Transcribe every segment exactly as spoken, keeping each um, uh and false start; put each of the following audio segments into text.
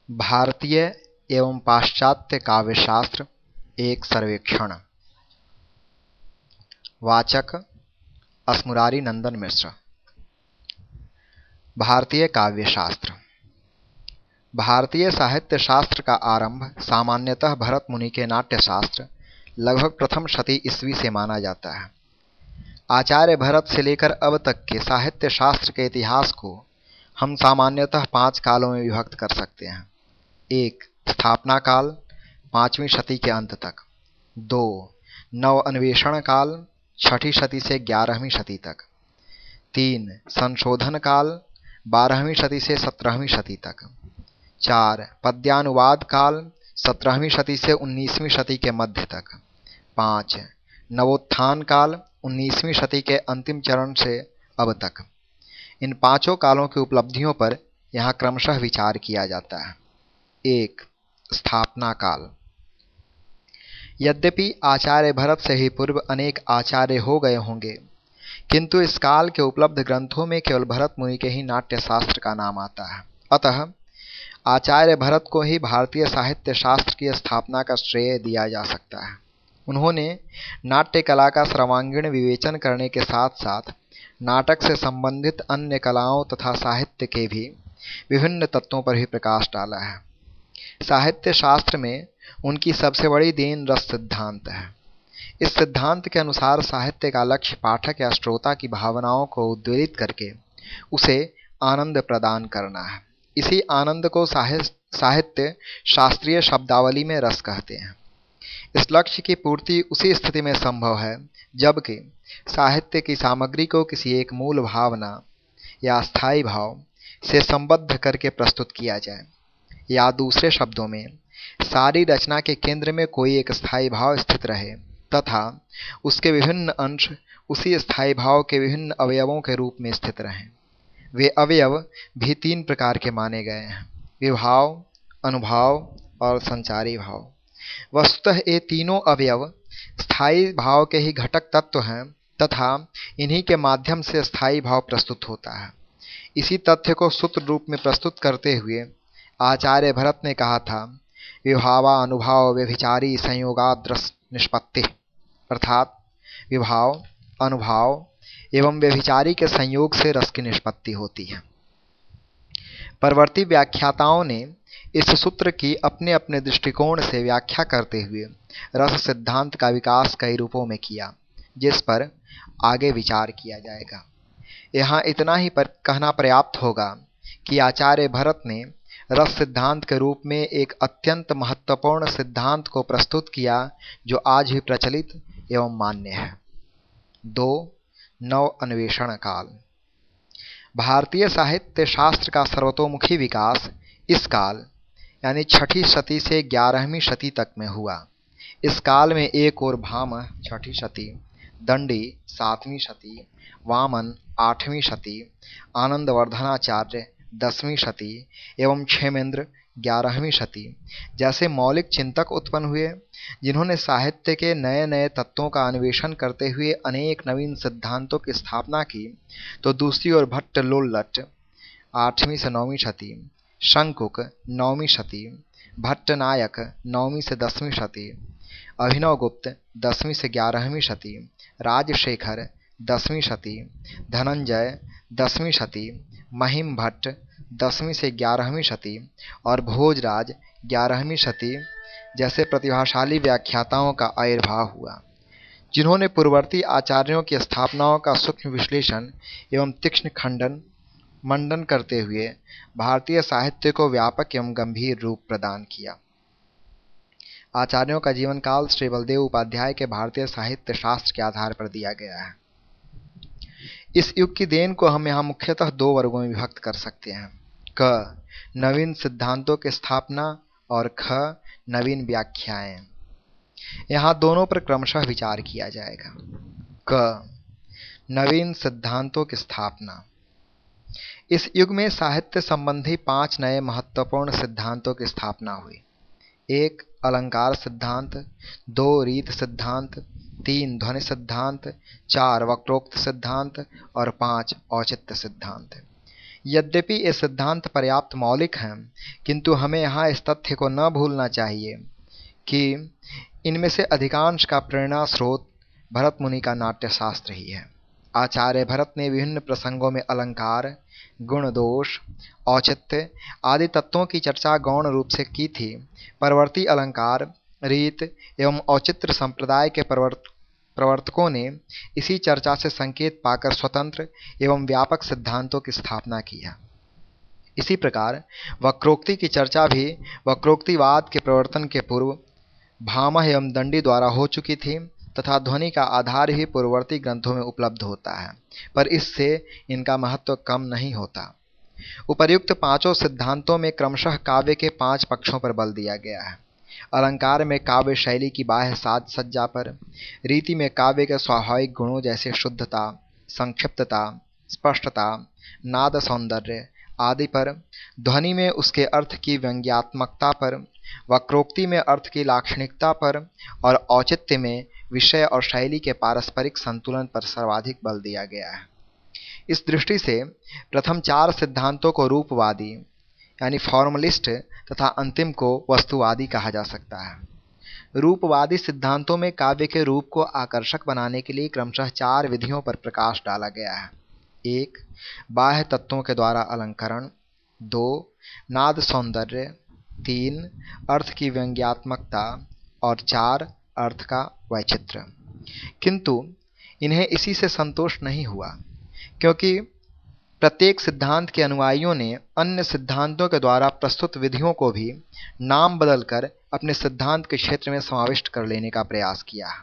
भारतीय एवं पाश्चात्य काव्यशास्त्र एक सर्वेक्षण। वाचक असमुरारी नंदन मिश्र। भारतीय काव्यशास्त्र। भारतीय साहित्य शास्त्र का आरंभ सामान्यतः भरत मुनि के नाट्यशास्त्र लगभग प्रथम शती ईस्वी से माना जाता है। आचार्य भरत से लेकर अब तक के साहित्य शास्त्र के इतिहास को हम सामान्यतः पांच कालों में विभक्त कर सकते हैं। एक, स्थापना काल पांचवीं शती के अंत तक। दो, नव अन्वेषण काल छठी शती से ग्यारहवीं शती तक। तीन, संशोधन काल बारहवीं शती से सत्रहवीं शती तक। चार, पद्यानुवाद काल सत्रहवीं शती से उन्नीसवीं शती के मध्य तक। पाँच, नवोत्थान काल उन्नीसवीं शती के अंतिम चरण से अब तक। इन पांचों कालों की उपलब्धियों पर यहाँ क्रमशः विचार किया जाता है। एक, स्थापना काल। यद्यपि आचार्य भरत से ही पूर्व अनेक आचार्य हो गए होंगे, किंतु इस काल के उपलब्ध ग्रंथों में केवल भरत मुनि के ही नाट्यशास्त्र का नाम आता है। अतः आचार्य भरत को ही भारतीय साहित्य शास्त्र की स्थापना का श्रेय दिया जा सकता है। उन्होंने नाट्य कला का सर्वांगीण विवेचन करने के साथ साथ नाटक से संबंधित अन्य कलाओं तथा साहित्य के भी विभिन्न तत्वों पर भी प्रकाश डाला है। साहित्य शास्त्र में उनकी सबसे बड़ी देन रस सिद्धांत है। इस सिद्धांत के अनुसार साहित्य का लक्ष्य पाठक या श्रोता की भावनाओं को उद्वेलित करके उसे आनंद प्रदान करना है। इसी आनंद को साहित्य शास्त्रीय शब्दावली में रस कहते हैं। इस लक्ष्य की पूर्ति उसी स्थिति में संभव है जबकि साहित्य की सामग्री को किसी एक मूल भावना या स्थायी भाव से संबद्ध करके प्रस्तुत किया जाए, या दूसरे शब्दों में सारी रचना के केंद्र में कोई एक स्थायी भाव स्थित रहे तथा उसके विभिन्न अंश उसी स्थायी भाव के विभिन्न अवयवों के रूप में स्थित रहें। वे अवयव भी तीन प्रकार के माने गए हैं: विभाव, अनुभाव और संचारी भाव। वस्तुतः ये तीनों अवयव स्थायी भाव के ही घटक तत्व हैं तथा इन्हीं के माध्यम से स्थायी भाव प्रस्तुत होता है। इसी तथ्य को सूत्र रूप में प्रस्तुत करते हुए आचार्य भरत ने कहा था, विभावा अनुभाव व्यभिचारी संयोगाद्रस निष्पत्ति, अर्थात विभाव, अनुभाव एवं व्यभिचारी के संयोग से रस की निष्पत्ति होती है। परवर्ती व्याख्याताओं ने इस सूत्र की अपने अपने दृष्टिकोण से व्याख्या करते हुए रस सिद्धांत का विकास कई रूपों में किया, जिस पर आगे विचार किया जाएगा। यहाँ इतना ही पर कहना पर्याप्त होगा कि आचार्य भरत ने रस सिद्धांत के रूप में एक अत्यंत महत्वपूर्ण सिद्धांत को प्रस्तुत किया जो आज भी प्रचलित एवं मान्य है। दो, नव अन्वेषण काल। भारतीय साहित्य शास्त्र का सर्वतोमुखी विकास इस काल यानी छठी शती से ग्यारहवीं शती तक में हुआ। इस काल में एक और भामह छठी शती, दंडी सातवीं शती, वामन आठवीं शती, आनंदवर्धनाचार्य दसवीं शती एवं क्षेमेंद्र ग्यारहवीं शती जैसे मौलिक चिंतक उत्पन्न हुए, जिन्होंने साहित्य के नए नए तत्वों का अन्वेषण करते हुए अनेक नवीन सिद्धांतों की स्थापना की। तो दूसरी ओर भट्ट लोल्लट आठवीं से नौवीं शती, शंकुक नौवीं शती, भट्टनायक नौवीं से दसवीं शती, अभिनवगुप्त दसवीं से ग्यारहवीं शती, राजशेखर दसवीं शती, धनंजय दसवीं शती, महिम भट्ट दसवीं से ग्यारहवीं शती और भोजराज ग्यारहवीं शती जैसे प्रतिभाशाली व्याख्याताओं का आविर्भाव हुआ, जिन्होंने पूर्ववर्ती आचार्यों की स्थापनाओं का सूक्ष्म विश्लेषण एवं तीक्ष्ण खंडन मंडन करते हुए भारतीय साहित्य को व्यापक एवं गंभीर रूप प्रदान किया। आचार्यों का जीवन काल श्री बलदेव उपाध्याय के भारतीय साहित्य शास्त्र के आधार पर दिया गया है। इस युग की देन को हम यहाँ मुख्यतः दो वर्गों में विभक्त कर सकते हैं: क, नवीन सिद्धांतों की स्थापना और ख, नवीन व्याख्याएं। यहाँ दोनों पर क्रमशः विचार किया जाएगा। क, नवीन सिद्धांतों की स्थापना। इस युग में साहित्य संबंधी पांच नए महत्वपूर्ण सिद्धांतों की स्थापना हुई। एक, अलंकार सिद्धांत। दो, रीत सिद्धांत। तीन, ध्वनि सिद्धांत। चार, वक्रोक्त सिद्धांत और पांच, औचित्य सिद्धांत। यद्यपि ये सिद्धांत पर्याप्त मौलिक हैं, किंतु हमें यहाँ इस तथ्य को न भूलना चाहिए कि इनमें से अधिकांश का प्रेरणा स्रोत भरत मुनि का नाट्यशास्त्र ही है। आचार्य भरत ने विभिन्न प्रसंगों में अलंकार, गुण, दोष, औचित्य आदि तत्वों की चर्चा गौण रूप से की थी। परवर्ती अलंकार, रीत एवं औचित्य संप्रदाय के प्रवर्त प्रवर्तकों ने इसी चर्चा से संकेत पाकर स्वतंत्र एवं व्यापक सिद्धांतों की स्थापना की है। इसी प्रकार वक्रोक्ति की चर्चा भी वक्रोक्तिवाद के प्रवर्तन के पूर्व भामह एवं दंडी द्वारा हो चुकी थी तथा ध्वनि का आधार ही पूर्ववर्ती ग्रंथों में उपलब्ध होता है, पर इससे इनका महत्व कम नहीं होता। उपर्युक्त पांचों सिद्धांतों में क्रमशः काव्य के पांच पक्षों पर बल दिया गया है। अलंकार में काव्य शैली की बाह्य साज सज्जा पर, रीति में काव्य के स्वाभाविक गुणों जैसे शुद्धता, संक्षिप्तता, स्पष्टता, नाद सौंदर्य आदि पर, ध्वनि में उसके अर्थ की व्यंग्यात्मकता पर, वक्रोक्ति में अर्थ की लाक्षणिकता पर और औचित्य में विषय और शैली के पारस्परिक संतुलन पर सर्वाधिक बल दिया गया है। इस दृष्टि से प्रथम चार सिद्धांतों को रूपवादी यानी फॉर्मलिस्ट तथा अंतिम को वस्तुवादी कहा जा सकता है। रूपवादी सिद्धांतों में काव्य के रूप को आकर्षक बनाने के लिए क्रमशः चार विधियों पर प्रकाश डाला गया है। एक, बाह्य तत्वों के द्वारा अलंकरण। दो, नाद सौंदर्य। तीन, अर्थ की व्यंग्यात्मकता। और चार, अर्थ का वैचित्र्य। किंतु इन्हें इसी से संतोष नहीं हुआ, क्योंकि प्रत्येक सिद्धांत के अनुयायियों ने अन्य सिद्धांतों के द्वारा प्रस्तुत विधियों को भी नाम बदलकर अपने सिद्धांत के क्षेत्र में समाविष्ट कर लेने का प्रयास किया है।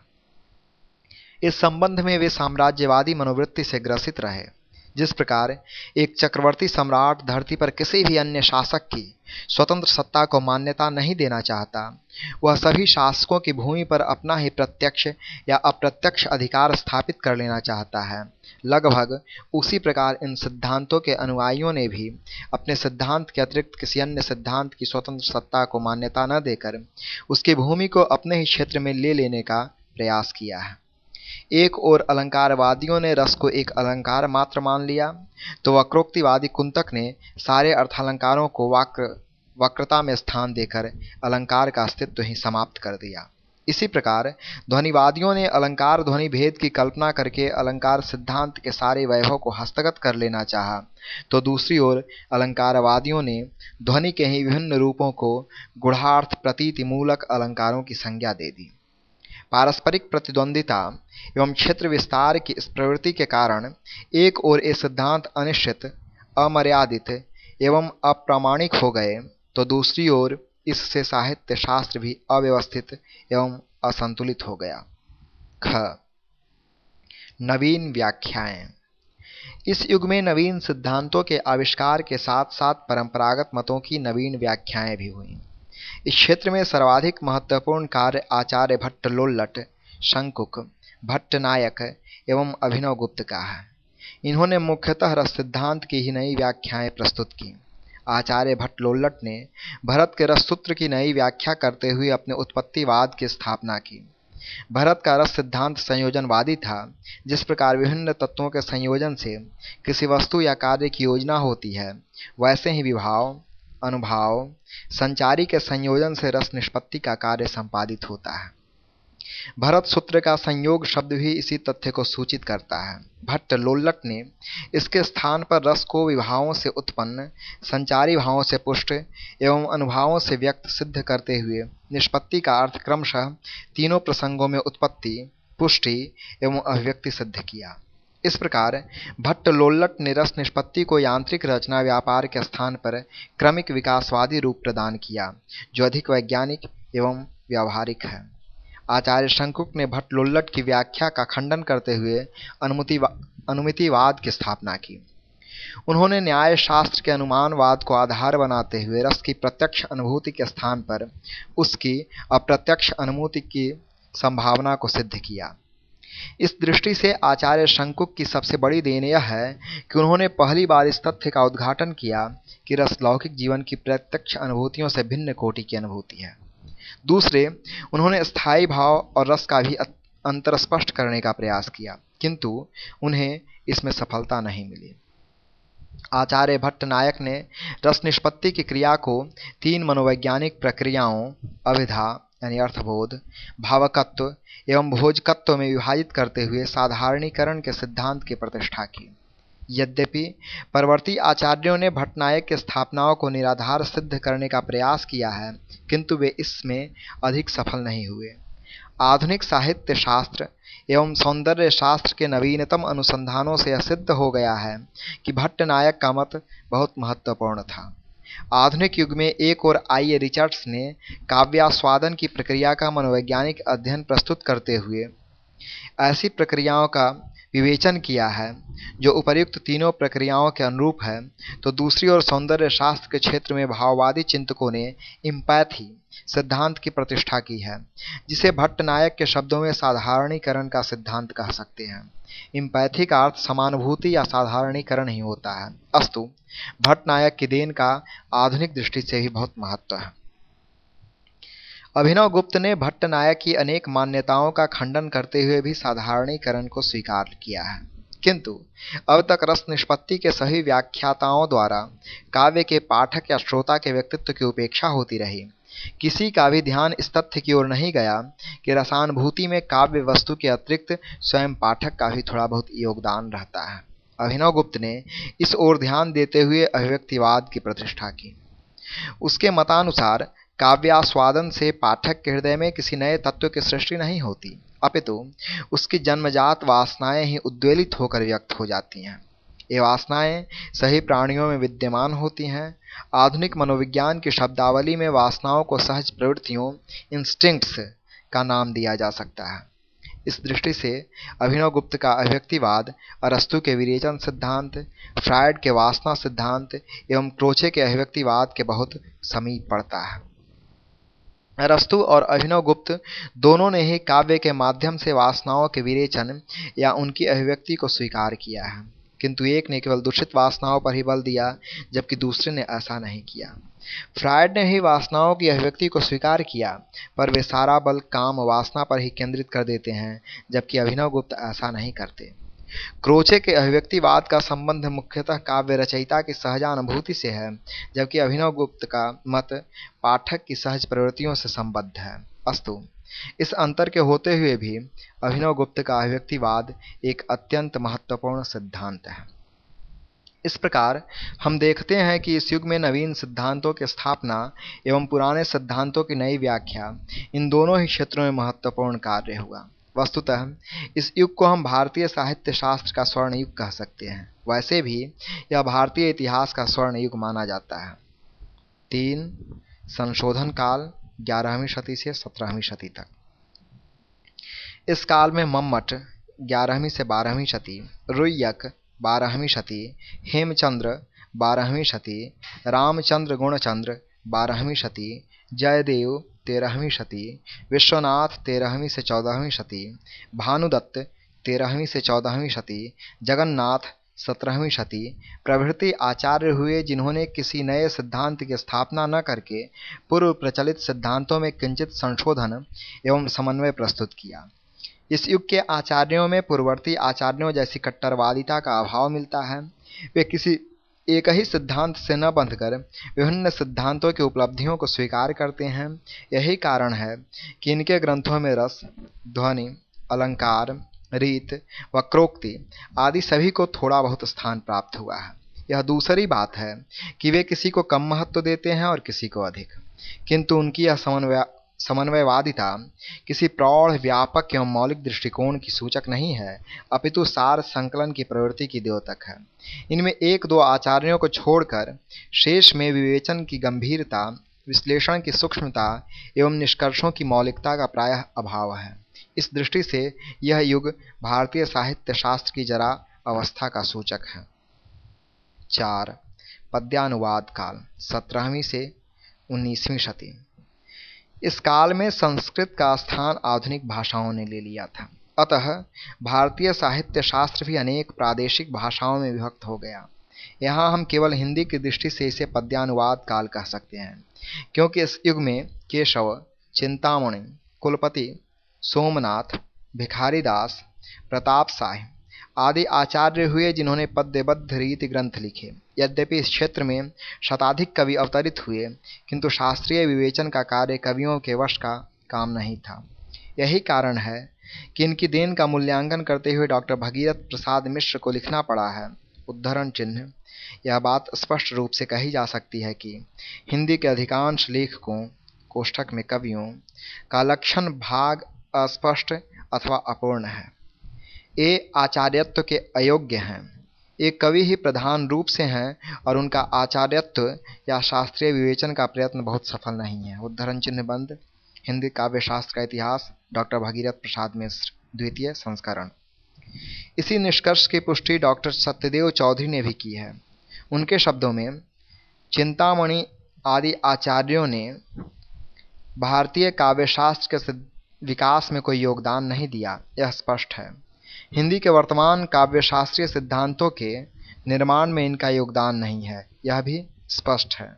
इस संबंध में वे साम्राज्यवादी मनोवृत्ति से ग्रसित रहे। जिस प्रकार एक चक्रवर्ती सम्राट धरती पर किसी भी अन्य शासक की स्वतंत्र सत्ता को मान्यता नहीं देना चाहता, वह सभी शासकों की भूमि पर अपना ही प्रत्यक्ष या अप्रत्यक्ष अधिकार स्थापित कर लेना चाहता है, लगभग उसी प्रकार इन सिद्धांतों के अनुयायियों ने भी अपने सिद्धांत के अतिरिक्त किसी अन्य सिद्धांत की स्वतंत्र सत्ता को मान्यता न देकर उसकी भूमि को अपने ही क्षेत्र में ले लेने का प्रयास किया है। एक ओर अलंकारवादियों ने रस को एक अलंकार मात्र मान लिया, तो वक्रोक्तिवादी कुंतक ने सारे अर्थालंकारों को वक्र वक्रता में स्थान देकर अलंकार का अस्तित्व ही समाप्त कर दिया। इसी प्रकार ध्वनिवादियों ने अलंकार ध्वनि भेद की कल्पना करके अलंकार सिद्धांत के सारे वैभव को हस्तगत कर लेना चाहा, तो दूसरी ओर अलंकारवादियों ने ध्वनि के ही विभिन्न रूपों को गूढ़ार्थ प्रतीति मूलक अलंकारों की संज्ञा दे दी। पारस्परिक प्रतिद्वंदिता एवं क्षेत्र विस्तार की इस प्रवृत्ति के कारण एक ओर ये सिद्धांत अनिश्चित, अमर्यादित एवं अप्रामाणिक हो गए, तो दूसरी ओर इससे साहित्य शास्त्र भी अव्यवस्थित एवं असंतुलित हो गया। ख, नवीन व्याख्याएं। इस युग में नवीन सिद्धांतों के आविष्कार के साथ साथ परंपरागत मतों की नवीन व्याख्याएं भी हुईं। इस क्षेत्र में सर्वाधिक महत्वपूर्ण कार्य आचार्य भट्ट लोल्लट, शंकुक, भट्टनायक एवं अभिनव गुप्त का है। इन्होंने मुख्यतः रस सिद्धांत की ही नई व्याख्याएं प्रस्तुत की। आचार्य भट्ट लोल्लट ने भरत के रस सूत्र की नई व्याख्या करते हुए अपने उत्पत्तिवाद की स्थापना की। भरत का रस सिद्धांत संयोजनवादी था। जिस प्रकार विभिन्न तत्वों के संयोजन से किसी वस्तु या कार्य की योजना होती है, वैसे ही विभाव, अनुभाव, संचारी के संयोजन से रस निष्पत्ति का कार्य संपादित होता है। भरत सूत्र का संयोग शब्द भी इसी तथ्य को सूचित करता है। भट्ट लोल्लट ने इसके स्थान पर रस को विभावों से उत्पन्न, संचारी भावों से पुष्ट एवं अनुभावों से व्यक्त सिद्ध करते हुए निष्पत्ति का अर्थ क्रमशः तीनों प्रसंगों में उत्पत्ति, पुष्टि एवं अभिव्यक्ति सिद्ध किया। इस प्रकार भट्ट लोल्लट ने रस निष्पत्ति को यांत्रिक रचना व्यापार के स्थान पर क्रमिक विकासवादी रूप प्रदान किया, जो अधिक वैज्ञानिक एवं व्यावहारिक है। आचार्य शंकुक ने भट्ट लोल्लट की व्याख्या का खंडन करते हुए अनुमितिवा, अनुमितिवाद की स्थापना की। उन्होंने न्याय शास्त्र के अनुमानवाद को आधार बनाते हुए रस की प्रत्यक्ष अनुभूति के स्थान पर उसकी अप्रत्यक्ष अनुभूति की संभावना को सिद्ध किया। इस दृष्टि से आचार्य शंकुक की सबसे बड़ी देन यह है कि उन्होंने पहली बार इस तथ्य का उद्घाटन किया कि रस लौकिक जीवन की प्रत्यक्ष अनुभूतियों से भिन्न कोटि की अनुभूति है। दूसरे, उन्होंने स्थायी भाव और रस का भी अंतर स्पष्ट करने का प्रयास किया, किंतु उन्हें इसमें सफलता नहीं मिली। आचार्य भट्ट नायक ने रस निष्पत्ति की क्रिया को तीन मनोवैज्ञानिक प्रक्रियाओं अभिधा यानी अर्थबोध, भावकत्व एवं भोजकत्व में विभाजित करते हुए साधारणीकरण के सिद्धांत की प्रतिष्ठा की। यद्यपि परवर्ती आचार्यों ने भट्टनायक की स्थापनाओं को निराधार सिद्ध करने का प्रयास किया है, किंतु वे इसमें अधिक सफल नहीं हुए। आधुनिक साहित्य शास्त्र एवं सौंदर्य शास्त्र के नवीनतम अनुसंधानों से यह सिद्ध हो गया है कि भट्टनायक का मत बहुत महत्वपूर्ण था। आधुनिक युग में एक और आई ए रिचर्ड्स ने काव्यास्वादन की प्रक्रिया का मनोवैज्ञानिक अध्ययन प्रस्तुत करते हुए ऐसी प्रक्रियाओं का विवेचन किया है जो उपर्युक्त तीनों प्रक्रियाओं के अनुरूप है, तो दूसरी ओर सौंदर्य शास्त्र के क्षेत्र में भाववादी चिंतकों ने इम्पैथी सिद्धांत की प्रतिष्ठा की है, जिसे भट्टनायक के शब्दों में साधारणीकरण का सिद्धांत कह सकते हैं। इम्पैथी का अर्थ समानुभूति या साधारणीकरण ही होता है। अस्तु, भट्टनायक की देन का आधुनिक दृष्टि से भी बहुत महत्व है। अभिनव गुप्त ने भट्टनायक की अनेक मान्यताओं का खंडन करते हुए भी साधारणीकरण को स्वीकार किया है, किंतु अब तक रस निष्पत्ति के सभी व्याख्याताओं द्वारा काव्य के पाठक या श्रोता के व्यक्तित्व की उपेक्षा होती रही। किसी का भी ध्यान इस तथ्य की ओर नहीं गया कि रसानुभूति में काव्य वस्तु के अतिरिक्त स्वयं पाठक का भी थोड़ा बहुत योगदान रहता है। अभिनव गुप्त ने इस ओर ध्यान देते हुए अभिव्यक्तिवाद की प्रतिष्ठा की। उसके मतानुसार काव्यास्वादन से पाठक के हृदय में किसी नए तत्व की सृष्टि नहीं होती, अपितु उसकी जन्मजात वासनाएं ही उद्वेलित होकर व्यक्त हो जाती हैं। ये वासनाएं सही प्राणियों में विद्यमान होती हैं। आधुनिक मनोविज्ञान की शब्दावली में वासनाओं को सहज प्रवृत्तियों इंस्टिंक्ट्स का नाम दिया जा सकता है। इस दृष्टि से अभिनव गुप्त का अभिव्यक्तिवाद अरस्तु के विरेचन सिद्धांत, फ्रायड के वासना सिद्धांत एवं क्रोचे के अभिव्यक्तिवाद के बहुत समीप पड़ता है। अरस्तु और अभिनव गुप्त दोनों ने ही काव्य के माध्यम से वासनाओं के विरेचन या उनकी अभिव्यक्ति को स्वीकार किया है, किंतु एक ने केवल दूषित वासनाओं पर ही बल दिया, जबकि दूसरे ने ऐसा नहीं किया। फ्रायड ने ही वासनाओं की अभिव्यक्ति को स्वीकार किया, पर वे सारा बल काम वासना पर ही केंद्रित कर देते हैं, जबकि अभिनव गुप्त ऐसा नहीं करते। क्रोचे के अभिव्यक्तिवाद का संबंध मुख्यतः काव्य रचयिता की सहजानुभूति से है, जबकि अभिनव गुप्त का मत पाठक की सहज प्रवृत्तियों से संबद्ध है। अस्तु, इस अंतर के होते हुए भी अभिनव गुप्त का अभिव्यक्तिवाद एक अत्यंत महत्वपूर्ण सिद्धांत है। इस प्रकार हम देखते हैं कि इस युग में नवीन सिद्धांतों की स्थापना एवं पुराने सिद्धांतों की नई व्याख्या, इन दोनों ही क्षेत्रों में महत्वपूर्ण कार्य हुआ। वस्तुतः इस युग को हम भारतीय साहित्य शास्त्र का स्वर्ण युग कह सकते हैं। वैसे भी यह भारतीय इतिहास का स्वर्ण युग माना जाता है। तीन संशोधन काल ग्यारहवीं शती से सत्रहवीं शती तक। इस काल में मम्मट ग्यारहवीं से बारहवीं शती, रुय्यक बारहवीं शती, हेमचंद्र बारहवीं शती, रामचंद्र गुणचंद्र बारहवीं शती, जयदेव तेरहवीं शती, विश्वनाथ तेरहवीं से चौदहवीं शती, भानुदत्त तेरहवीं से चौदहवीं शती, जगन्नाथ सत्रहवीं शती प्रभृति आचार्य हुए, जिन्होंने किसी नए सिद्धांत की स्थापना न करके पूर्व प्रचलित सिद्धांतों में किंचित संशोधन एवं समन्वय प्रस्तुत किया। इस युग के आचार्यों में पूर्ववर्ती आचार्यों जैसी कट्टरवादिता का अभाव मिलता है। वे किसी एक ही सिद्धांत से न बंधकर विभिन्न सिद्धांतों की उपलब्धियों को स्वीकार करते हैं। यही कारण है कि इनके ग्रंथों में रस, ध्वनि, अलंकार, रीत, वक्रोक्ति आदि सभी को थोड़ा बहुत स्थान प्राप्त हुआ है। यह दूसरी बात है कि वे किसी को कम महत्व देते हैं और किसी को अधिक, किंतु उनकी यह समन्वय समन्वयवादिता किसी प्रौढ़, व्यापक एवं मौलिक दृष्टिकोण की सूचक नहीं है, अपितु सार संकलन की प्रवृत्ति की द्योतक है। इनमें एक दो आचार्यों को छोड़कर शेष में विवेचन की गंभीरता, विश्लेषण की सूक्ष्मता एवं निष्कर्षों की मौलिकता का प्रायः अभाव है। इस दृष्टि से यह युग भारतीय साहित्य शास्त्र की जरा अवस्था का सूचक है। चार पद्यानुवाद काल सत्रहवीं से उन्नीसवीं शती। इस काल में संस्कृत का स्थान आधुनिक भाषाओं ने ले लिया था, अतः भारतीय साहित्य शास्त्र भी अनेक प्रादेशिक भाषाओं में विभक्त हो गया। यहाँ हम केवल हिंदी की दृष्टि से इसे पद्यानुवाद काल कह सकते हैं, क्योंकि इस युग में केशव, चिंतामणि, कुलपति, सोमनाथ, भिखारीदास, प्रताप साय आदि आचार्य हुए जिन्होंने पद्यबद्ध रीति ग्रंथ लिखे। यद्यपि इस क्षेत्र में शताधिक कवि अवतरित हुए, किंतु शास्त्रीय विवेचन का कार्य कवियों के वश का काम नहीं था। यही कारण है कि इनकी देन का मूल्यांकन करते हुए डॉक्टर भगीरथ प्रसाद मिश्र को लिखना पड़ा है। उद्धरण चिन्ह। यह बात स्पष्ट रूप से कही जा सकती है कि हिंदी के अधिकांश लेखकों कोष्ठक में कवियों का लक्षण भाग अस्पष्ट अथवा अपूर्ण है। ये आचार्यत्व के अयोग्य हैं। एक कवि ही प्रधान रूप से हैं और उनका आचार्यत्व या शास्त्रीय विवेचन का प्रयत्न बहुत सफल नहीं है। उद्धरण चिन्ह बंद। हिंदी काव्य शास्त्र का इतिहास, डॉक्टर भगीरथ प्रसाद मिश्र, द्वितीय संस्करण। इसी निष्कर्ष की पुष्टि डॉक्टर सत्यदेव चौधरी ने भी की है। उनके शब्दों में, चिंतामणि आदि आचार्यों ने भारतीय काव्यशास्त्र के विकास में कोई योगदान नहीं दिया, यह स्पष्ट है। हिंदी के वर्तमान काव्यशास्त्रीय सिद्धांतों के निर्माण में इनका योगदान नहीं है, यह भी स्पष्ट है।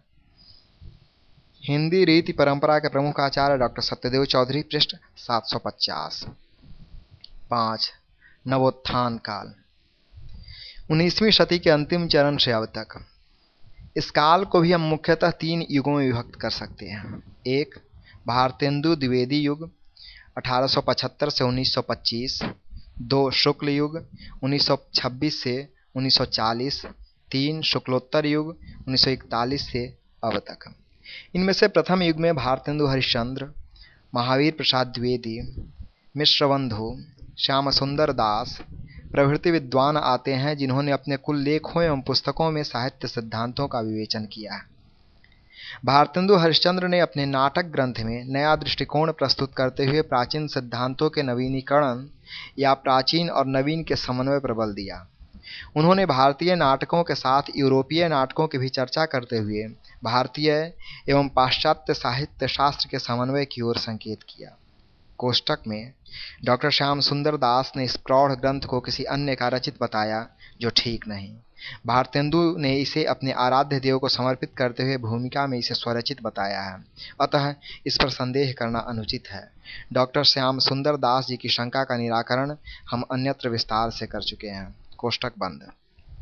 हिंदी रीति परंपरा के प्रमुख आचार्य डॉक्टर सत्यदेव चौधरी, पृष्ठ सात सौ पचास। पाँच। नवोत्थान काल। उन्नीसवीं शती के अंतिम चरण से अब तक। इस काल को भी हम मुख्यतः तीन युगों में विभक्त कर सकते हैं। एक, भारतेंदु द्विवेदी युग अठारह सौ पचहत्तर से उन्नीस सौ पच्चीस। दो, शुक्ल युग उन्नीस सौ छब्बीस से उन्नीस सौ चालीस। तीन, शुक्लोत्तर युग उन्नीस सौ इकतालीस से अब तक। इनमें से प्रथम युग में भारतेंदु हरिश्चंद्र, महावीर प्रसाद द्विवेदी, मिश्रबंधु, श्याम सुंदर दास प्रभृति विद्वान आते हैं, जिन्होंने अपने कुल लेखों एवं पुस्तकों में साहित्य सिद्धांतों का विवेचन किया है। भारतेंदु हरिश्चंद्र ने अपने नाटक ग्रंथ में नया दृष्टिकोण प्रस्तुत करते हुए प्राचीन सिद्धांतों के नवीनीकरण या प्राचीन और नवीन के समन्वय पर बल दिया। उन्होंने भारतीय नाटकों के साथ यूरोपीय नाटकों की भी चर्चा करते हुए भारतीय एवं पाश्चात्य साहित्य शास्त्र के समन्वय की ओर संकेत किया। कोष्टक में डॉक्टर श्याम सुंदर दास ने इस प्रौढ़ ग्रंथ को किसी अन्य का रचित बताया, जो ठीक नहीं। भारतेंदु ने इसे अपने आराध्य देव को समर्पित करते हुए भूमिका में इसे स्वरचित बताया है, अतः इस पर संदेह करना अनुचित है। डॉक्टर श्याम सुंदर दास जी की शंका का निराकरण हम अन्यत्र विस्तार से कर चुके हैं। कोष्टक बंद।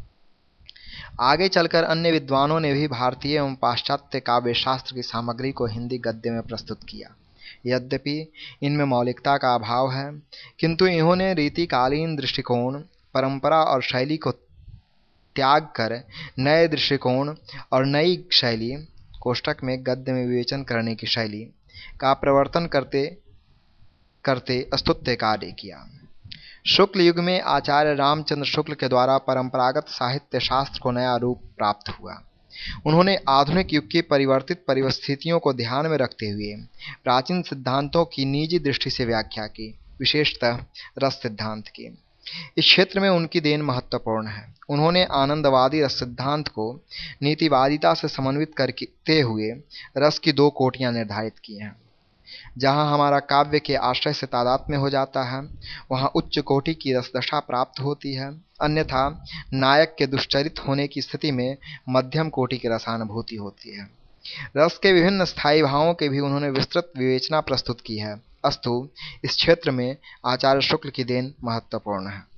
आगे चलकर अन्य विद्वानों ने भी भारतीय एवं पाश्चात्य काव्य शास्त्र की सामग्री को हिंदी गद्य में प्रस्तुत किया। यद्यपि इनमें मौलिकता का अभाव है, किंतु इन्होंने रीतिकालीन दृष्टिकोण, परंपरा और शैली को त्याग कर नए दृष्टिकोण और नई शैली, कोष्टक में गद्य में विवेचन करने की शैली का प्रवर्तन करते करते स्तुत्य कार्य किया। शुक्ल युग में आचार्य रामचंद्र शुक्ल के द्वारा परंपरागत साहित्य शास्त्र को नया रूप प्राप्त हुआ। उन्होंने आधुनिक युग की परिवर्तित परिस्थितियों को ध्यान में रखते हुए प्राचीन सिद्धांतों की निजी दृष्टि से व्याख्या की, विशेषतः रस सिद्धांत की। इस क्षेत्र में उनकी देन महत्वपूर्ण है। उन्होंने आनंदवादी रस सिद्धांत को नीतिवादिता से समन्वित करते हुए रस की दो कोटियां निर्धारित की हैं। जहाँ हमारा काव्य के आश्रय से तादात्म्य हो जाता है, वहाँ उच्च कोटि की रसदशा प्राप्त होती है, अन्यथा नायक के दुष्चरित होने की स्थिति में मध्यम कोटि की रसानुभूति होती है। रस के विभिन्न स्थायी भावों के भी उन्होंने विस्तृत विवेचना प्रस्तुत की है। अस्तु, इस क्षेत्र में आचार्य शुक्ल की देन महत्वपूर्ण है।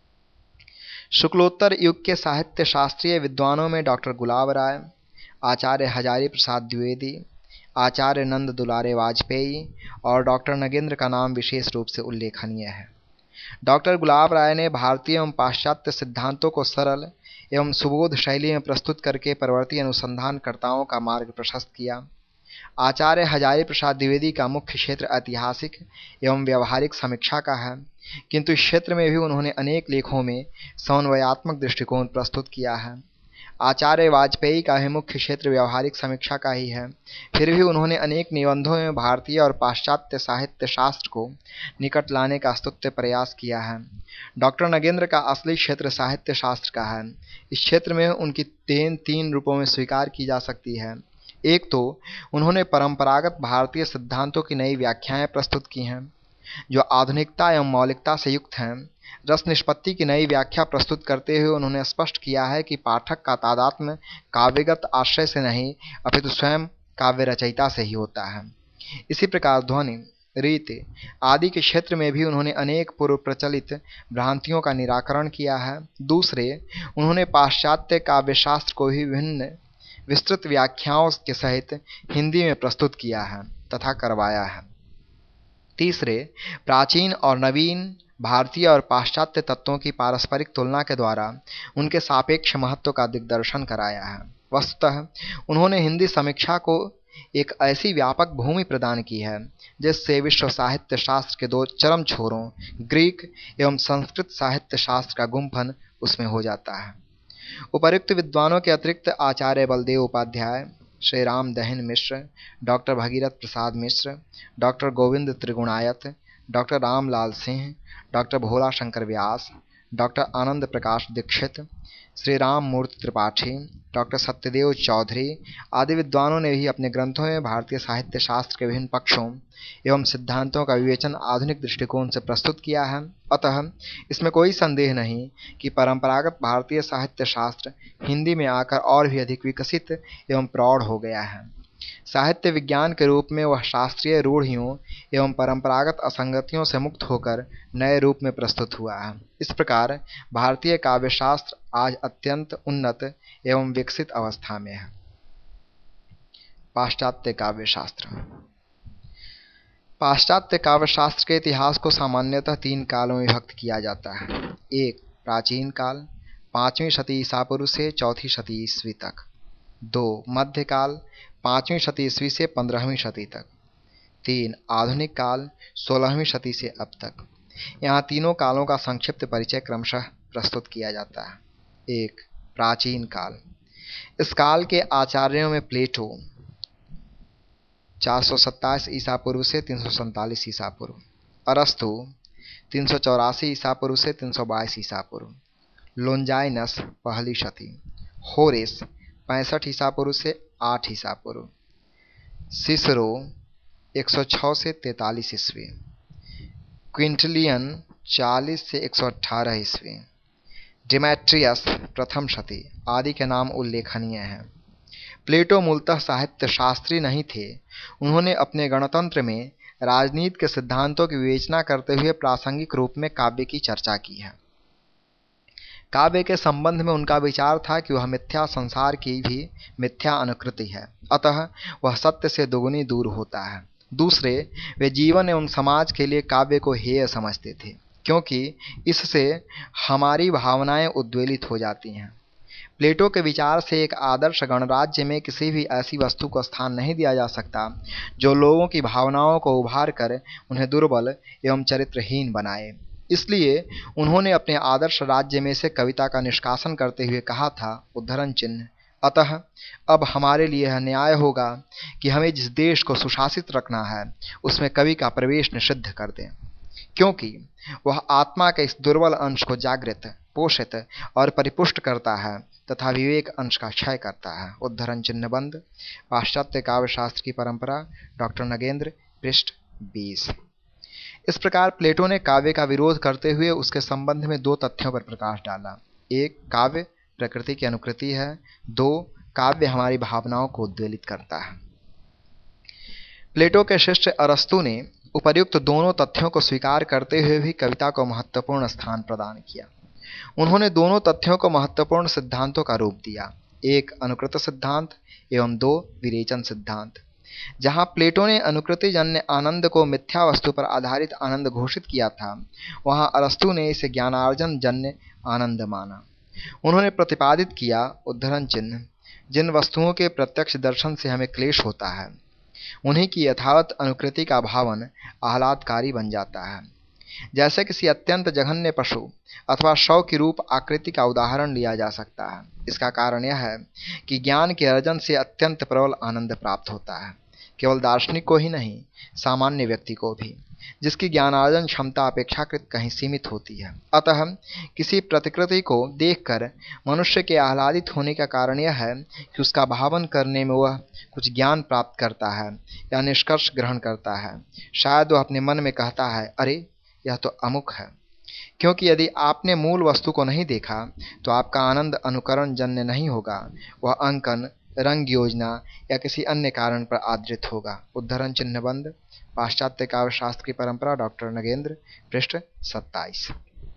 शुक्लोत्तर युग के साहित्य शास्त्रीय विद्वानों में डॉक्टर गुलाब राय, आचार्य हजारी प्रसाद द्विवेदी, आचार्य नंद दुलारे वाजपेयी और डॉक्टर नगेंद्र का नाम विशेष रूप से उल्लेखनीय है। डॉक्टर गुलाब राय ने भारतीय एवं पाश्चात्य सिद्धांतों को सरल एवं सुबोध शैली में प्रस्तुत करके परवर्ती अनुसंधानकर्ताओं का मार्ग प्रशस्त किया। आचार्य हजारी प्रसाद द्विवेदी का मुख्य क्षेत्र ऐतिहासिक एवं व्यवहारिक समीक्षा का है, किंतु इस क्षेत्र में भी उन्होंने अनेक लेखों में समन्वयात्मक दृष्टिकोण प्रस्तुत किया है। आचार्य वाजपेयी का ही मुख्य क्षेत्र व्यवहारिक समीक्षा का ही है, फिर भी उन्होंने अनेक निबंधों में भारतीय और पाश्चात्य साहित्य शास्त्र को निकट लाने का स्तुत्य प्रयास किया है। डॉक्टर नगेंद्र का असली क्षेत्र साहित्य शास्त्र का है। इस क्षेत्र में उनकी देन तीन रूपों में स्वीकार की जा सकती है। एक तो उन्होंने परंपरागत भारतीय सिद्धांतों की नई व्याख्याएं प्रस्तुत की हैं, जो आधुनिकता एवं मौलिकता से युक्त हैं। रस निष्पत्ति की नई व्याख्या प्रस्तुत करते हुए उन्होंने स्पष्ट किया है कि पाठक का तादात्म्य काव्यगत आश्रय से नहीं, अपितु स्वयं काव्य रचयिता से ही होता है। इसी प्रकार ध्वनि, रीति आदि के क्षेत्र में भी उन्होंने अनेक पूर्व प्रचलित भ्रांतियों का निराकरण किया है। दूसरे, उन्होंने पाश्चात्य काव्यशास्त्र को भी विभिन्न विस्तृत व्याख्याओं के सहित हिंदी में प्रस्तुत किया है तथा करवाया है। तीसरे, प्राचीन और नवीन भारतीय और पाश्चात्य तत्वों की पारस्परिक तुलना के द्वारा उनके सापेक्ष महत्व का दिग्दर्शन कराया है। वस्तुतः उन्होंने हिंदी समीक्षा को एक ऐसी व्यापक भूमि प्रदान की है जिससे विश्व साहित्य शास्त्र के दो चरम छोरों ग्रीक एवं संस्कृत साहित्य शास्त्र का गुम्फन उसमें हो जाता है। उपर्युक्त विद्वानों के अतिरिक्त आचार्य Baldev Upadhyay, Shri Ram Dahin Mishra, doctor Bhagirath Prasad Mishra, doctor Govind Trigunayat, doctor Ramlal Singh, doctor Bhola Shankar Vyas, doctor Anand Prakash Dikshit, Shri Ram Murti Tripathi, doctor Satyadev Chaudhary आदि विद्वानों ने भी अपने ग्रंथों में भारतीय साहित्य शास्त्र के विभिन्न पक्षों एवं सिद्धांतों का विवेचन आधुनिक दृष्टिकोण से प्रस्तुत किया है। अतः इसमें कोई संदेह नहीं कि परंपरागत भारतीय साहित्य शास्त्र हिंदी में आकर और भी अधिक विकसित एवं प्रौढ़ हो गया है। साहित्य विज्ञान के रूप में वह शास्त्रीय रूढ़ियों एवं परंपरागत असंगतियों से मुक्त होकर नए रूप में प्रस्तुत हुआ है। इस प्रकार भारतीय काव्यशास्त्र आज अत्यंत उन्नत एवं विकसित अवस्था में है। पाश्चात्य काव्यशास्त्र। पाश्चात्य काव्यशास्त्र के इतिहास को सामान्यतः तीन कालों में विभक्त किया जाता है। एक, प्राचीन काल, पाँचवीं शती ईसा पूर्व से चौथी शती ईस्वी तक। दो, मध्यकाल, पाँचवीं शती ईस्वी से पंद्रहवीं शती तक। तीन, आधुनिक काल, सोलहवीं शती से अब तक। यहाँ तीनों कालों का संक्षिप्त परिचय क्रमशः प्रस्तुत किया जाता है। एक, प्राचीन काल। इस काल के आचार्यों में प्लेटो चार सौ सत्ताईस ईसा पूर्व से तीन सौ सैंतालीस ईसा पूर्व, अरस्तु तीन सौ चौरासी ईसा पूर्व से तीन सौ बाईस ईसा पूर्व, लोंजाइनस पहली शती, होरेस पैंसठ ईसा पूर्व से आठ ईसा पूर्व, सिसरो एक सौ छः से तैंतालीस ईस्वी, क्विंटिलियन चालीस से एक सौ अठारह ईस्वी, डिमेट्रियस प्रथम शती आदि के नाम उल्लेखनीय हैं। प्लेटो मूलतः साहित्य शास्त्री नहीं थे। उन्होंने अपने गणतंत्र में राजनीति के सिद्धांतों की विवेचना करते हुए प्रासंगिक रूप में काव्य की चर्चा की है। काव्य के संबंध में उनका विचार था कि वह मिथ्या संसार की भी मिथ्या अनुकृति है, अतः वह सत्य से दोगुनी दूर होता है। दूसरे, वे जीवन एवं समाज के लिए काव्य को हेय समझते थे, क्योंकि इससे हमारी भावनाएं उद्वेलित हो जाती हैं। प्लेटो के विचार से एक आदर्श गणराज्य में किसी भी ऐसी वस्तु को स्थान नहीं दिया जा सकता जो लोगों की भावनाओं को उभार कर उन्हें दुर्बल एवं चरित्रहीन बनाए। इसलिए उन्होंने अपने आदर्श राज्य में से कविता का निष्कासन करते हुए कहा था, उद्धरण चिन्ह, अतः अब हमारे लिए यह न्याय होगा कि हमें जिस देश को सुशासित रखना है उसमें कवि का प्रवेश निषिद्ध कर दें, क्योंकि वह आत्मा के इस दुर्बल अंश को जागृत, पोषित और परिपुष्ट करता है तथा विवेक अंश का क्षय करता है। उद्धरण चिन्ह बंद। पाश्चात्य काव्यशास्त्र की परंपरा, डॉक्टर नगेंद्र, पृष्ठ बीस। इस प्रकार प्लेटो ने काव्य का विरोध करते हुए उसके संबंध में दो तथ्यों पर प्रकाश डाला। एक, काव्य प्रकृति की अनुकृति है। दो, काव्य हमारी भावनाओं को उद्वेलित करता है। प्लेटो के शिष्य अरस्तु ने उपर्युक्त दोनों तथ्यों को स्वीकार करते हुए भी कविता को महत्वपूर्ण स्थान प्रदान किया। उन्होंने दोनों तथ्यों को महत्वपूर्ण सिद्धांतों का रूप दिया, एक अनुकृत सिद्धांत एवं दो विरेचन सिद्धांत। जहाँ प्लेटो ने अनुकृति जन्य आनंद को मिथ्या वस्तु पर आधारित आनंद घोषित किया था, वहाँ अरस्तु ने इसे ज्ञानार्जन जन्य आनंद माना। उन्होंने प्रतिपादित किया, उद्धरण चिन्ह, जिन वस्तुओं के प्रत्यक्ष दर्शन से हमें क्लेश होता है उन्हीं की यथावत अनुकृति का भावन आह्लादकारी बन जाता है। जैसे किसी अत्यंत जघन्य पशु अथवा शव की रूप आकृति का उदाहरण लिया जा सकता है। इसका कारण यह है कि ज्ञान के अर्जन से अत्यंत प्रबल आनंद प्राप्त होता है, केवल दार्शनिक को ही नहीं, सामान्य व्यक्ति को भी, जिसकी ज्ञानार्जन क्षमता अपेक्षाकृत कहीं सीमित होती है। अतः किसी प्रतिकृति को देखकर मनुष्य के आह्लादित होने का कारण यह है कि उसका भावन करने में वह कुछ ज्ञान प्राप्त करता है या निष्कर्ष ग्रहण करता है। शायद वह अपने मन में कहता है, अरे यह तो अमुक है, क्योंकि यदि आपने मूल वस्तु को नहीं देखा तो आपका आनंद अनुकरण जन्य नहीं होगा, वह अंकन रंग योजना या किसी अन्य कारण पर आधारित होगा। उद्धरण चिन्ह बंद। पाश्चात्य काव्यशास्त्र की परंपरा, डॉक्टर नगेंद्र, पृष्ठ सत्ताईस।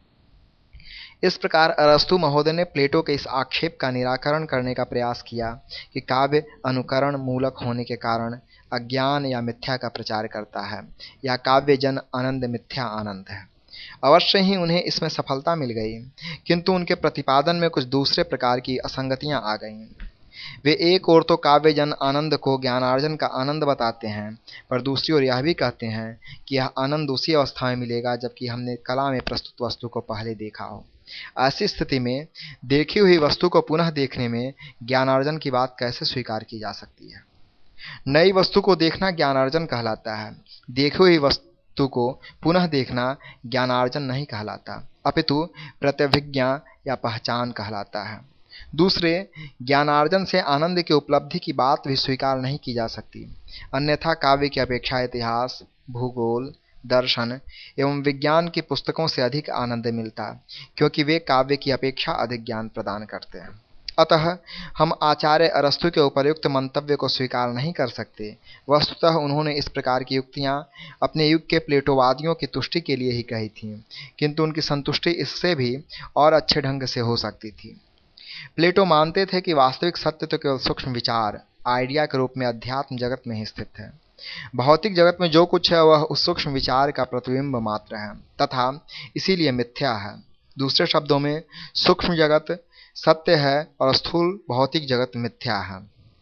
इस प्रकार अरस्तु महोदय ने प्लेटो के इस आक्षेप का निराकरण करने का प्रयास किया कि काव्य अनुकरण मूलक होने के कारण अज्ञान या मिथ्या का प्रचार करता है, या काव्य जन आनंद मिथ्या आनंद है। अवश्य ही उन्हें इसमें सफलता मिल गई, किंतु उनके प्रतिपादन में कुछ दूसरे प्रकार की असंगतियां आ गईं। वे एक ओर तो काव्य जन आनंद को ज्ञानार्जन का आनंद बताते हैं, पर दूसरी ओर यह भी कहते हैं कि यह आनंद उसी अवस्था में मिलेगा जबकि हमने कला में प्रस्तुत वस्तु को पहले देखा हो। ऐसी स्थिति में देखी हुई वस्तु को पुनः देखने में ज्ञानार्जन की बात कैसे स्वीकार की जा सकती है? नई वस्तु को देखना ज्ञानार्जन कहलाता है, देखी हुई वस्तु को पुनः देखना ज्ञानार्जन नहीं कहलाता, अपितु प्रत्यभिज्ञा या पहचान कहलाता है। दूसरे, ज्ञानार्जन से आनंद की उपलब्धि की बात भी स्वीकार नहीं की जा सकती, अन्यथा काव्य की अपेक्षा इतिहास, भूगोल, दर्शन एवं विज्ञान की पुस्तकों से अधिक आनंद मिलता, क्योंकि वे काव्य की अपेक्षा अधिक ज्ञान प्रदान करते हैं। अतः हम आचार्य अरस्तु के उपर्युक्त मंतव्य को स्वीकार नहीं कर सकते। वस्तुतः उन्होंने इस प्रकार की युक्तियां अपने युग के प्लेटोवादियों की तुष्टि के लिए ही कही थीं, किंतु उनकी संतुष्टि इससे भी और अच्छे ढंग से हो सकती थी। प्लेटो मानते थे कि वास्तविक सत्य तो केवल सूक्ष्म विचार, आइडिया के रूप में अध्यात्म जगत में ही स्थित है। भौतिक जगत में जो कुछ है वह उस सूक्ष्म विचार का प्रतिबिंब मात्र है तथा इसीलिए मिथ्या है। दूसरे शब्दों में, सूक्ष्म जगत सत्य है और स्थूल भौतिक जगत मिथ्या है।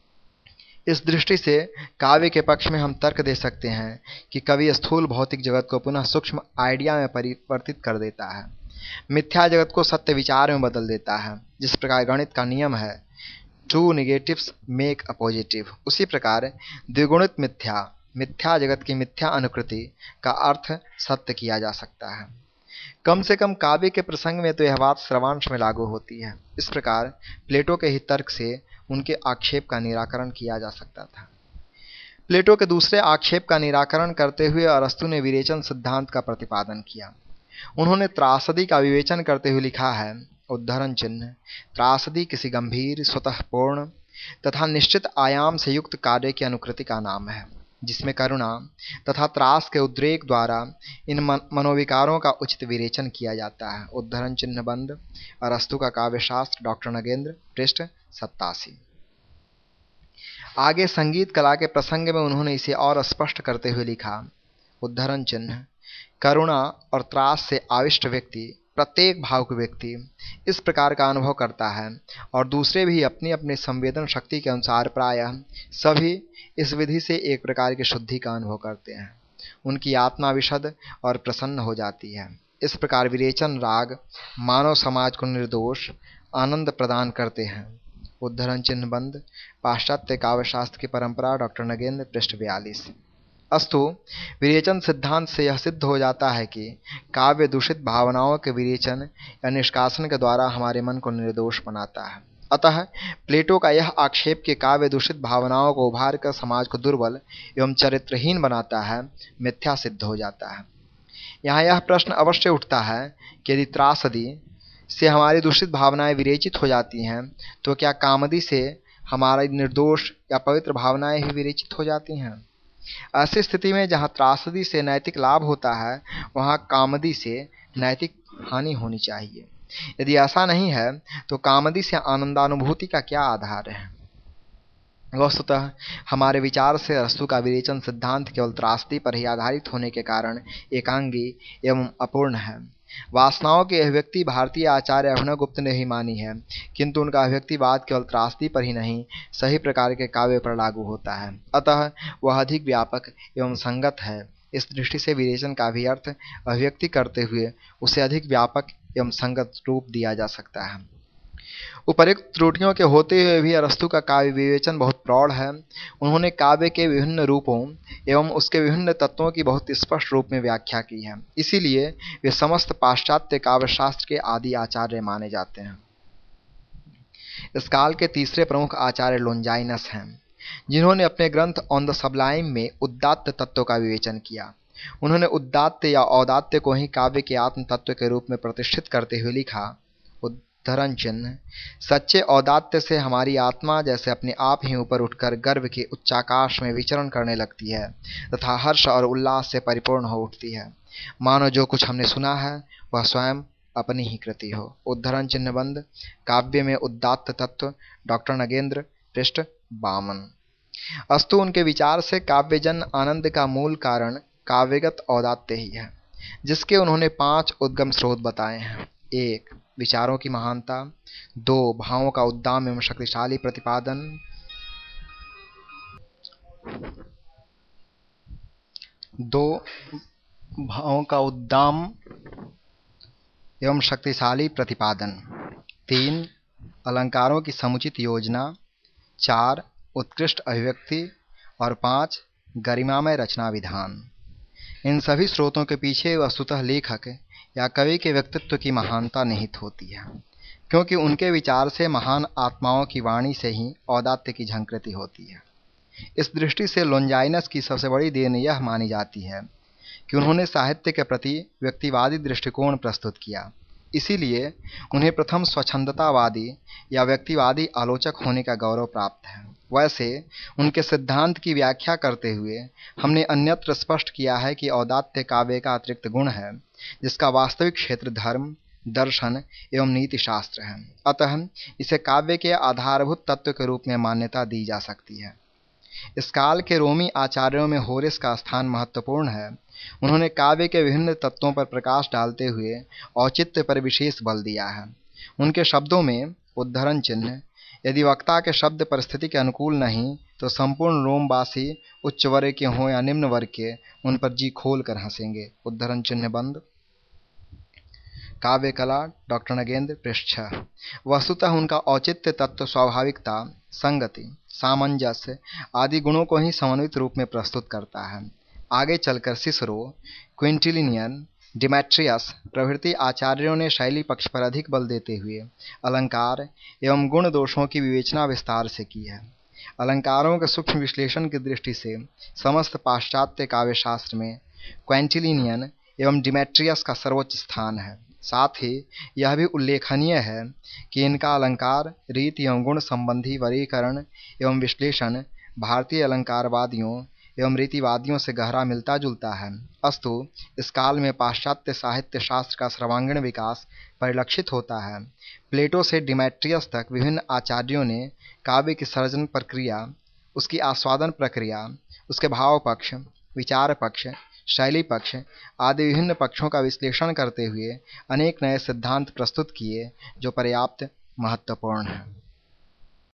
इस दृष्टि से काव्य के पक्ष में हम तर्क दे सकते हैं कि कवि स्थूल भौतिक जगत को पुनः सूक्ष्म आइडिया में परिवर्तित कर देता है, मिथ्या जगत को सत्य विचार में बदल देता है। जिस प्रकार गणित का नियम है two negatives make a positive, उसी प्रकार द्विगुणित मिथ्या मिथ्या जगत की मिथ्या अनुकृति का अर्थ सत्य किया जा सकता है। कम से कम काव्य के प्रसंग में तो यह बात श्रवांश में लागू होती है। इस प्रकार प्लेटो के ही तर्क से उनके आक्षेप का निराकरण किया जा सकता था। प्लेटो के दूसरे आक्षेप का निराकरण करते हुए अरस्तु ने विवेचन सिद्धांत का प्रतिपादन किया। उन्होंने त्रासदी का विवेचन करते हुए लिखा है, उद्धरण चिन्ह, त्रासदी किसी गंभीर, स्वतः पूर्ण तथा निश्चित आयाम से युक्त कार्य की अनुकृति का नाम है, जिसमें करुणा तथा त्रास के उद्रेक द्वारा इन मन, मनोविकारों का उचित विवेचन किया जाता है। उद्धरण चिन्ह बंद। अरस्तु का काव्यशास्त्र, डॉक्टर नगेंद्र, पृष्ठ सत्तासी। आगे संगीत कला के प्रसंग में उन्होंने इसे और स्पष्ट करते हुए लिखा, उद्धरण चिन्ह, करुणा और त्रास से आविष्ट व्यक्ति, प्रत्येक भावुक व्यक्ति इस प्रकार का अनुभव करता है और दूसरे भी अपनी अपनी संवेदन शक्ति के अनुसार प्रायः सभी इस विधि से एक प्रकार की शुद्धि का अनुभव करते हैं। उनकी आत्मा विशद और प्रसन्न हो जाती है। इस प्रकार विरेचन राग मानव समाज को निर्दोष आनंद प्रदान करते हैं। उद्धरण चिन्ह बंद। पाश्चात्य काव्यशास्त्र की परंपरा, डॉक्टर नगेंद्र, पृष्ठ बयालीस। अस्तु विरेचन सिद्धांत से यह सिद्ध हो जाता है कि काव्य दूषित भावनाओं के विरेचन या निष्कासन के द्वारा हमारे मन को निर्दोष बनाता है। अतः प्लेटो का यह आक्षेप कि काव्य दूषित भावनाओं को उभार कर समाज को दुर्बल एवं चरित्रहीन बनाता है, मिथ्या सिद्ध हो जाता है। यहाँ यह प्रश्न अवश्य उठता है कि यदि त्रासदी से हमारी दूषित भावनाएं विरेचित हो जाती हैं तो क्या कामदी से हमारी निर्दोष या पवित्र भावनाएं भी विरेचित हो जाती हैं? ऐसी स्थिति में जहाँ त्रासदी से नैतिक लाभ होता है वहाँ कामदी से नैतिक हानि होनी चाहिए। यदि ऐसा नहीं है तो कामदी से आनंदानुभूति का क्या आधार है? वस्तुतः हमारे विचार से अरस्तु का विरेचन सिद्धांत केवल त्रासदी पर ही आधारित होने के कारण एकांगी एवं अपूर्ण है। वासनाओं की अभिव्यक्ति भारतीय आचार्य अभिनवगुप्त ने ही मानी है, किंतु उनका अभिव्यक्तिवाद केवल त्रासदी पर ही नहीं सही प्रकार के काव्य पर लागू होता है, अतः वह अधिक व्यापक एवं संगत है। इस दृष्टि से विरेचन का भी अर्थ अभिव्यक्ति करते हुए उसे अधिक व्यापक एवं संगत रूप दिया जा सकता है। उपर्युक्त त्रुटियों के होते हुए भी अरस्तु का काव्य विवेचन बहुत प्रौढ़ है। उन्होंने काव्य के विभिन्न रूपों एवं उसके विभिन्न तत्वों की बहुत स्पष्ट रूप में व्याख्या की है, इसीलिए वे समस्त पाश्चात्य काव्यशास्त्र के आदि आचार्य माने जाते हैं। इस काल के तीसरे प्रमुख आचार्य लोंजाइनस हैं, जिन्होंने अपने ग्रंथ ऑन द सबलाइम में उदात्त तत्व का विवेचन किया। उन्होंने उदात्त या औदात्य को ही काव्य के आत्म तत्व के रूप में प्रतिष्ठित करते हुए लिखा, उद्धरण चिन्ह। सच्चे औदात्य से हमारी आत्मा जैसे अपने आप ही ऊपर उठकर गर्व के उच्चाकाश में विचरण करने लगती है तथा हर्ष और उल्लास से परिपूर्ण हो उठती है, मानो जो कुछ हमने सुना है वह स्वयं अपनी ही कृति हो। उद्धरण चिन्ह बंद। काव्य में उदात्त तत्व, डॉक्टर नगेंद्र, पृष्ठ बावन। अस्तु उनके विचार से काव्यजन आनंद का मूल कारण काव्यगत औदात्य ही है, जिसके उन्होंने पांच उद्गम स्रोत बताए हैं। एक, विचारों की महानता। दो, भावों का उद्दाम एवं शक्तिशाली प्रतिपादन। दो भावों का उद्दाम एवं शक्तिशाली प्रतिपादन। तीन, अलंकारों की समुचित योजना। चार, उत्कृष्ट अभिव्यक्ति। और पांच, गरिमामय रचना विधान। इन सभी स्रोतों के पीछे वस्तुतः लेखक या कवि के व्यक्तित्व की महानता निहित होती है, क्योंकि उनके विचार से महान आत्माओं की वाणी से ही औदात्य की झंकृति होती है। इस दृष्टि से लोंजाइनस की सबसे बड़ी देन यह मानी जाती है कि उन्होंने साहित्य के प्रति व्यक्तिवादी दृष्टिकोण प्रस्तुत किया। इसीलिए उन्हें प्रथम स्वच्छंदतावादी या व्यक्तिवादी आलोचक होने का गौरव प्राप्त है। वैसे उनके सिद्धांत की व्याख्या करते हुए हमने अन्यत्र स्पष्ट किया है कि औदात्य काव्य का अतिरिक्त गुण है, जिसका वास्तविक क्षेत्र धर्म, दर्शन एवं नीति शास्त्र है। अतः इसे काव्य के आधारभूत तत्व के रूप में मान्यता दी जा सकती है। इस काल के रोमी आचार्यों में होरेस का स्थान महत्वपूर्ण है। उन्होंने काव्य के विभिन्न तत्वों पर प्रकाश डालते हुए औचित्य पर विशेष बल दिया है। उनके शब्दों में उद्धरण चिन्ह, यदि वक्ता के शब्द परिस्थिति के अनुकूल नहीं तो संपूर्ण रोमवासी उच्च वर्ग के हों या निम्न वर्ग के, उन पर जी खोल कर हंसेंगे। उद्धरण चिन्ह बंद। काव्य कला, डॉक्टर नगेंद्र, पृष्ठ छह। वस्तुतः उनका औचित्य तत्व स्वाभाविकता, संगति, सामंजस्य आदि गुणों को ही समन्वित रूप में प्रस्तुत करता है। आगे चलकर सिसरो, क्विंटिलियन, डिमेट्रियस प्रभृति आचार्यों ने शैली पक्ष पर अधिक बल देते हुए अलंकार एवं गुण दोषों की विवेचना विस्तार से की है। अलंकारों के सूक्ष्म विश्लेषण की दृष्टि से समस्त पाश्चात्य काव्यशास्त्र में क्विंटिलियन एवं डिमेट्रियस का सर्वोच्च स्थान है। साथ ही यह भी उल्लेखनीय है कि इनका अलंकार, रीति एवं गुण संबंधी वर्गीकरण एवं विश्लेषण भारतीय अलंकारवादियों एवं रीतिवादियों से गहरा मिलता जुलता है। अस्तु इस काल में पाश्चात्य साहित्य शास्त्र का सर्वांगीण विकास परिलक्षित होता है। प्लेटो से डिमेट्रियस तक विभिन्न आचार्यों ने काव्य की सर्जन प्रक्रिया, उसकी आस्वादन प्रक्रिया, उसके भाव पक्ष, विचार पक्ष, शैली पक्ष आदि विभिन्न पक्षों का विश्लेषण करते हुए अनेक नए सिद्धांत प्रस्तुत किए, जो पर्याप्त महत्वपूर्ण हैं।